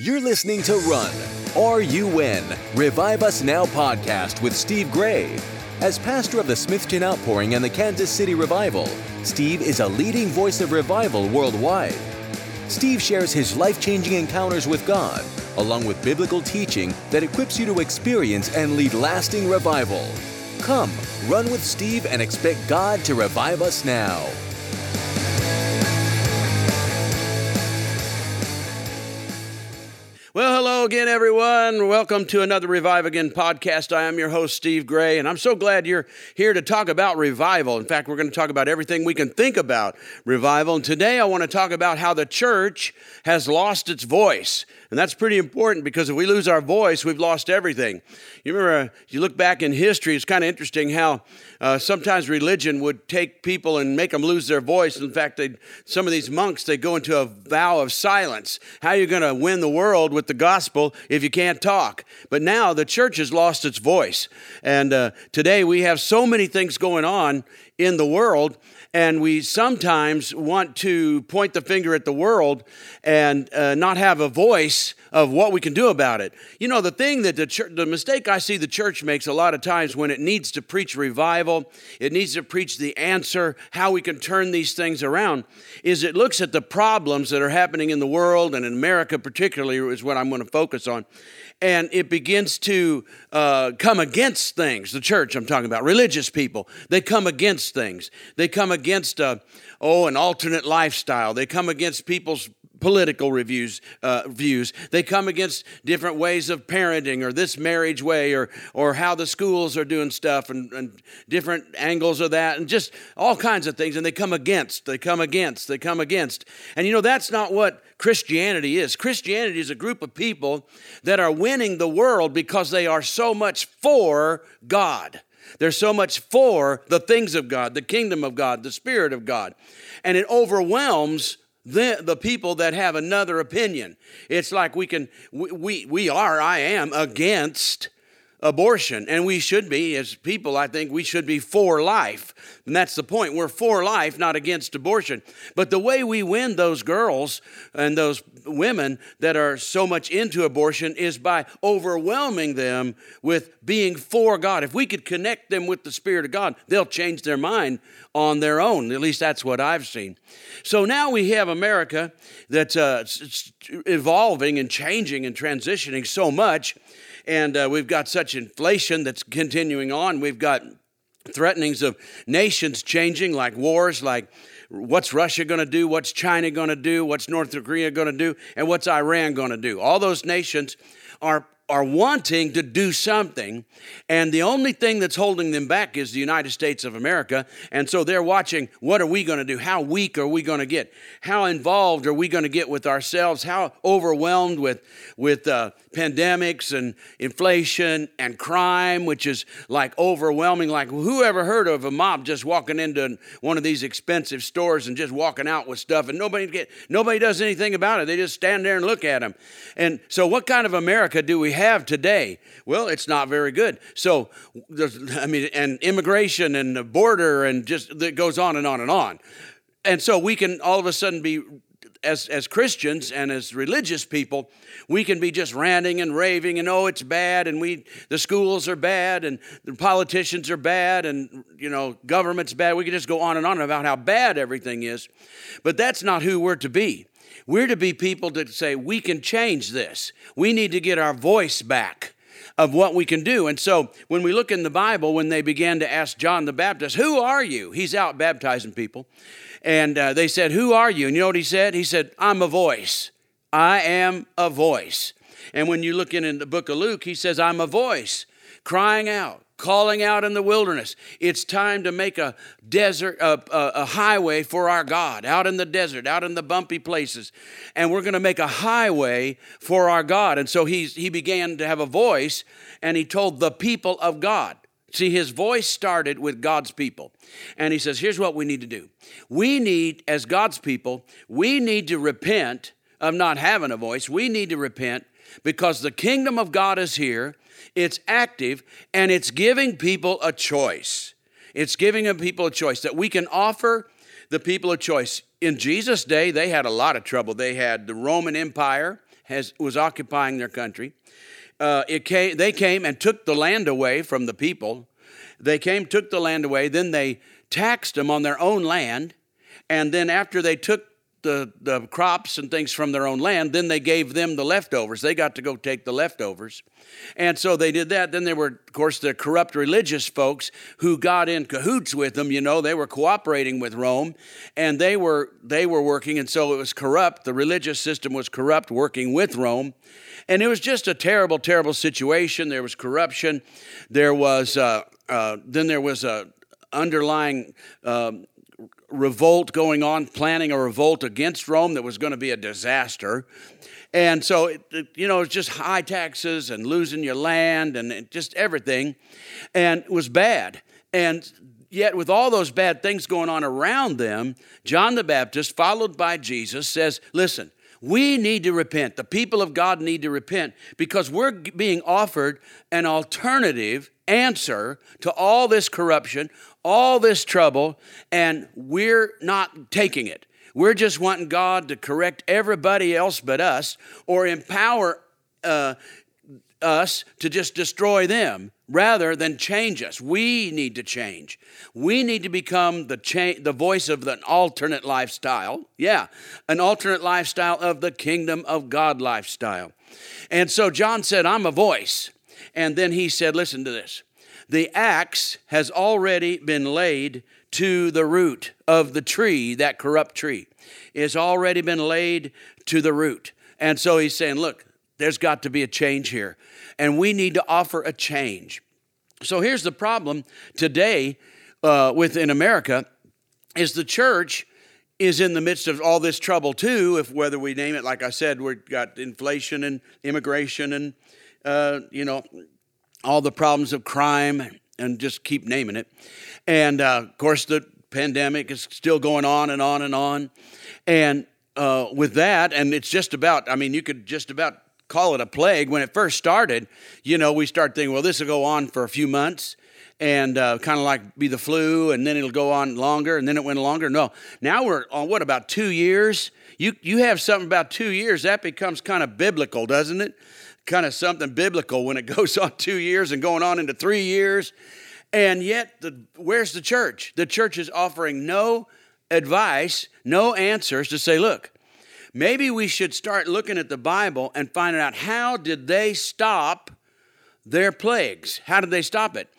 You're listening to Run, R-U-N, Revive Us Now podcast with Steve Gray. As pastor of the Smithton Outpouring and the Kansas City Revival, Steve is a leading voice of revival worldwide. Steve shares his life-changing encounters with God, along with biblical teaching that equips you to experience and lead lasting revival. Come, run with Steve and expect God to revive us now. Well, hello again, everyone. Welcome to another Revive Again podcast. I am your host, Steve Gray, and I'm so glad you're here to talk about revival. In fact, we're going to talk about everything we can think about revival. And today I want to talk about how the church has lost its voice. And that's pretty important because if we lose our voice, we've lost everything. You remember, you look back in history, it's kind of interesting how sometimes religion would take people and make them lose their voice. In fact, some of these monks, they go into a vow of silence. How are you going to win the world with the gospel if you can't talk? But now the church has lost its voice. And today we have so many things going on in the world, and we sometimes want to point the finger at the world and not have a voice of what we can do about it. You know, the thing that the mistake I see the church makes a lot of times when it needs to preach revival, it needs to preach the answer, how we can turn these things around, is it looks at the problems that are happening in the world, and in America particularly is what I'm going to focus on, and it begins to come against things. The church, I'm talking about, religious people, they come against things. They come against, an alternate lifestyle. They come against people's political views. They come against different ways of parenting, or this marriage way, or how the schools are doing stuff, and different angles of that, and just all kinds of things. And they come against. And you know, that's not what Christianity is. Christianity is a group of people that are winning the world because they are so much for God. They're so much for the things of God, the kingdom of God, the Spirit of God. And it overwhelms the people that have another opinion. It's like I am against abortion, and we should be, as people, I think we should be for life. And that's the point. We're for life, not against abortion. But the way we win those girls and those women that are so much into abortion is by overwhelming them with being for God. If we could connect them with the Spirit of God, they'll change their mind on their own. At least that's what I've seen. So now we have America that's evolving and changing and transitioning so much. And we've got such inflation that's continuing on. We've got threatenings of nations changing, like wars, like what's Russia going to do, what's China going to do, what's North Korea going to do, and what's Iran going to do. All those nations are wanting to do something, and the only thing that's holding them back is the United States of America. And so they're watching, what are we going to do? How weak are we going to get? How involved are we going to get with ourselves? How overwhelmed with pandemics and inflation and crime, which is like overwhelming. Like, who ever heard of a mob just walking into one of these expensive stores and just walking out with stuff, and nobody does anything about it? They just stand there and look at them. And so what kind of America do we have today? Well, it's not very good. So, and immigration and the border, and just it goes on and on and on. And so we can all of a sudden be, as Christians and as religious people, we can be just ranting and raving, and it's bad, and the schools are bad, and the politicians are bad, and government's bad. We can just go on and on about how bad everything is. But that's not who we're to be. We're to be people that say, we can change this. We need to get our voice back of what we can do. And so when we look in the Bible, when they began to ask John the Baptist, who are you? He's out baptizing people. And they said, who are you? And you know what he said? He said, I'm a voice. I am a voice. And when you look in the book of Luke, he says, I'm a voice crying out, calling out in the wilderness. It's time to make a desert, a highway for our God, out in the desert, out in the bumpy places. And we're going to make a highway for our God. And so he began to have a voice, and he told the people of God. See, his voice started with God's people. And he says, here's what we need to do. We need, as God's people, we need to repent of not having a voice. We need to repent because the kingdom of God is here. It's active, and it's giving people a choice. It's giving people a choice that we can offer the people a choice. In Jesus' day, they had a lot of trouble. They had the Roman Empire was occupying their country. They came and took the land away from the people. They came, took the land away, then they taxed them on their own land, and then after they took the crops and things from their own land, then they gave them the leftovers. They got to go take the leftovers. And so they did that. Then there were, of course, the corrupt religious folks who got in cahoots with them. They were cooperating with Rome, and they were working, and so it was corrupt. The religious system was corrupt, working with Rome. And it was just a terrible, terrible situation. There was corruption. There was then there was a underlying revolt going on, planning a revolt against Rome that was going to be a disaster. And so, it was just high taxes and losing your land and just everything. And it was bad. And yet with all those bad things going on around them, John the Baptist, followed by Jesus, says, listen, we need to repent. The people of God need to repent because we're being offered an alternative answer to all this corruption, all this trouble, and we're not taking it. We're just wanting God to correct everybody else but us, or empower us to just destroy them rather than change us. We need to change. We need to become the voice of an alternate lifestyle. Yeah, an alternate lifestyle of the kingdom of God lifestyle. And so John said, I'm a voice. And then he said, listen to this. The axe has already been laid to the root of the tree, that corrupt tree. It's already been laid to the root. And so he's saying, look, there's got to be a change here. And we need to offer a change. So here's the problem today within America is the church is in the midst of all this trouble too, whether we name it, like I said, we've got inflation and immigration and, all the problems of crime and just keep naming it. And, of course, the pandemic is still going on and on and on. And with that, and it's just about, you could just about call it a plague. When it first started, we start thinking, well, this will go on for a few months and kind of like be the flu, and then it'll go on longer, and then it went longer. No, now we're on, about 2 years? You have something about 2 years, that becomes kind of biblical, doesn't it? Kind of something biblical when it goes on 2 years and going on into 3 years. And yet, where's the church? The church is offering no advice, no answers to say, look, maybe we should start looking at the Bible and finding out how did they stop their plagues? How did they stop it?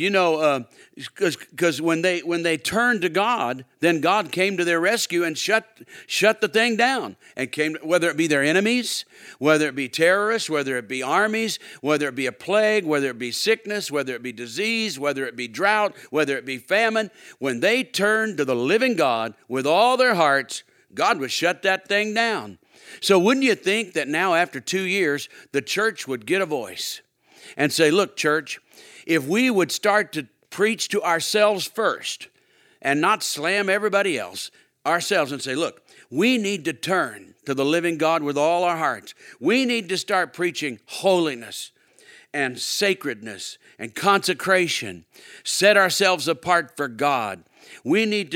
Because when they turned to God, then God came to their rescue and shut the thing down. And came, whether it be their enemies, whether it be terrorists, whether it be armies, whether it be a plague, whether it be sickness, whether it be disease, whether it be drought, whether it be famine, when they turned to the living God with all their hearts, God would shut that thing down. So wouldn't you think that now after 2 years, the church would get a voice and say, look, church, if we would start to preach to ourselves first and not slam everybody else, ourselves, and say, look, we need to turn to the living God with all our hearts. We need to start preaching holiness and sacredness and consecration, set ourselves apart for God. We need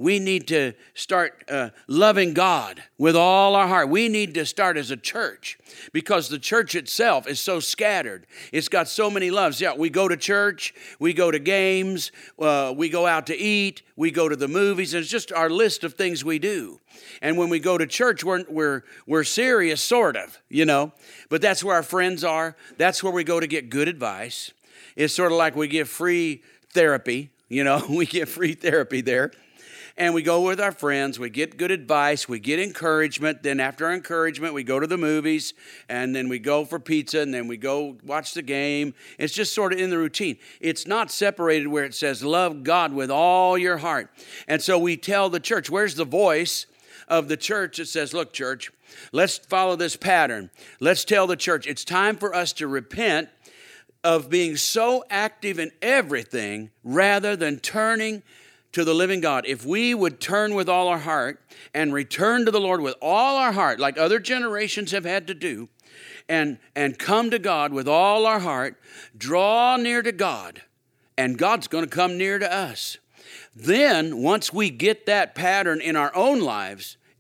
to start loving God with all our heart. We need to start as a church because the church itself is so scattered. It's got so many loves. Yeah, we go to church, we go to games, we go out to eat, we go to the movies. And it's just our list of things we do. And when we go to church, we're serious, sort of, But that's where our friends are. That's where we go to get good advice. It's sort of like we give free therapy. We get free therapy there. And we go with our friends. We get good advice. We get encouragement. Then after our encouragement, we go to the movies. And then we go for pizza. And then we go watch the game. It's just sort of in the routine. It's not separated where it says, love God with all your heart. And so we tell the church, where's the voice of the church that says, look, church, let's follow this pattern. Let's tell the church, it's time for us to repent of being so active in everything rather than turning to the living God. If we would turn with all our heart and return to the Lord with all our heart, like other generations have had to do, and come to God with all our heart, draw near to God, and God's going to come near to us. Then, once we get that pattern in our own lives,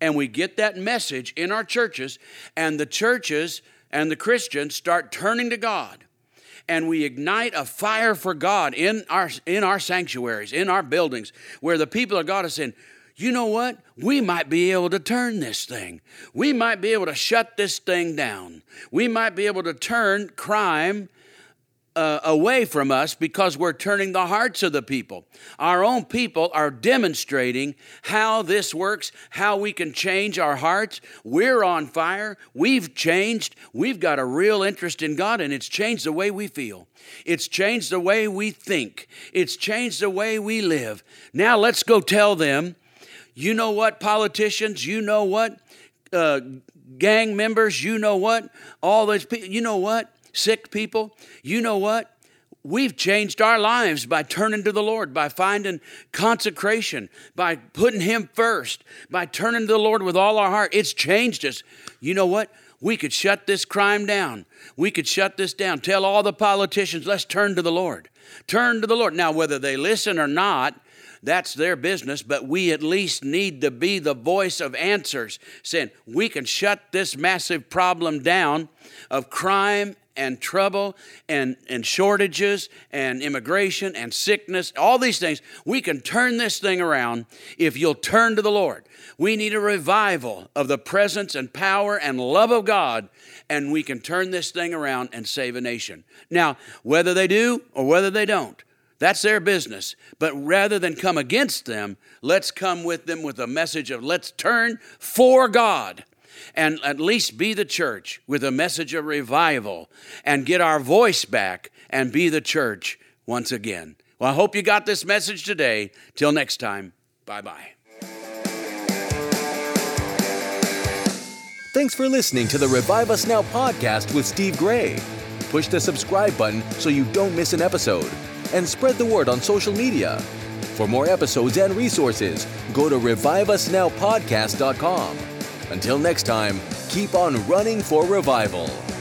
and we get that message in our churches, and the churches and the Christians start turning to God, and we ignite a fire for God in our sanctuaries, in our buildings, where the people of God are saying, you know what? We might be able to turn this thing. We might be able to shut this thing down. We might be able to turn crime away from us because we're turning the hearts of the people. Our own people are demonstrating how this works, how we can change our hearts. We're on fire. We've changed. We've got a real interest in God, and it's changed the way we feel. It's changed the way we think. It's changed the way we live. Now let's go tell them, you know what, politicians, you know what, gang members, you know what, all those people, you know what, sick people, you know what, we've changed our lives by turning to the Lord, by finding consecration, by putting Him first, by turning to the Lord with all our heart. It's changed us. You know what? We could shut this crime down. We could shut this down. Tell all the politicians, let's turn to the Lord. Turn to the Lord. Now, whether they listen or not, that's their business, but we at least need to be the voice of answers, saying we can shut this massive problem down of crime and trouble and shortages and immigration and sickness, all these things. We can turn this thing around if you'll turn to the Lord. We need a revival of the presence and power and love of God, and we can turn this thing around and save a nation. Now, whether they do or whether they don't, that's their business. But rather than come against them, let's come with them with a message of let's turn for God and at least be the church with a message of revival and get our voice back and be the church once again. Well, I hope you got this message today. Till next time, bye-bye. Thanks for listening to the Revive Us Now podcast with Steve Gray. Push the subscribe button so you don't miss an episode. And spread the word on social media. For more episodes and resources, go to reviveusnowpodcast.com. Until next time, keep on running for revival.